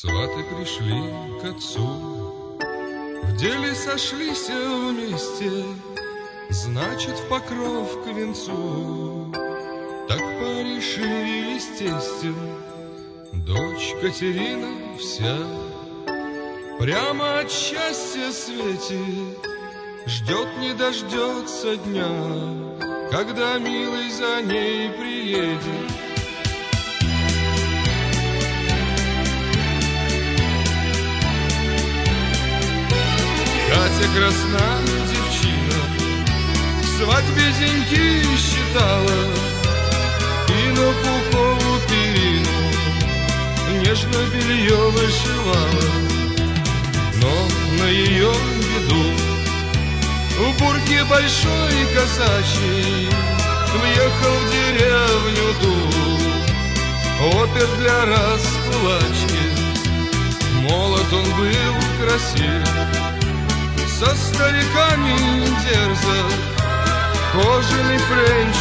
Сваты пришли к отцу, в деле сошлись вместе, значит, в покров к венцу. Так порешили, естествен, дочь Катерина вся прямо от счастья светит, ждет не дождется дня, когда милый за ней приедет. Катя красна девчина, к свадьбе деньги считала и на пуховую перину нежно белье вышивала. Но на ее беду в бурке большой казачий въехал в деревню Дуб, опер для раскулачки. Молод он был красив, со стариками дерзок, кожаный френч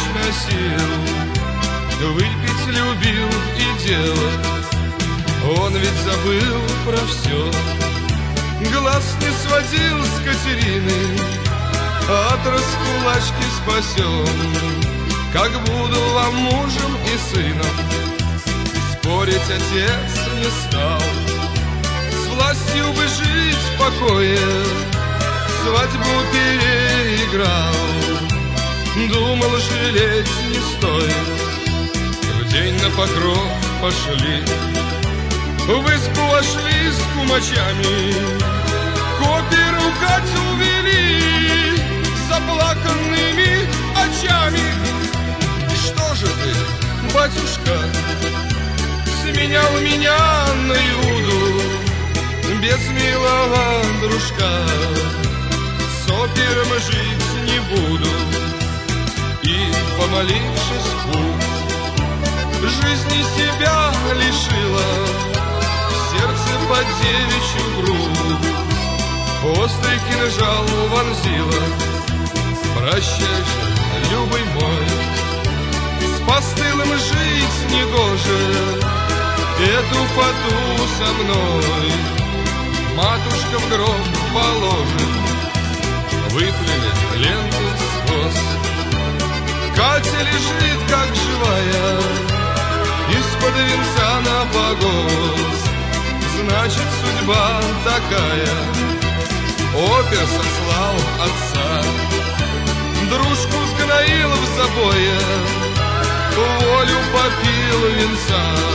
носил, выпить любил и делать. Он ведь забыл про все, глаз не сводил с Катерины, от раскулачки спасен. Как буду вам мужем и сыном, спорить отец не стал. С властью бы жить в покое, свадьбу переиграл. Думал, жалеть не стоит, в день на покров пошли, в избу вошли с кумачами, к оперу Катю увели заплаканными очами. Что же ты, батюшка, сменял меня на Иуду без милого дружка? С опером жить не буду. И, помолившись в путь, жизни себя лишила, в сердце под девичью грудь острый кинжал вонзила. Прощай же, любый мой, с постылым жить негоже, эту фату со мной матушка в гроб положит. Выплели ленту сквозь, Катя лежит как живая, из-под венца на погост. Значит, судьба такая. Опер сослал отца, дружку сгноил в забое, волю попил венца.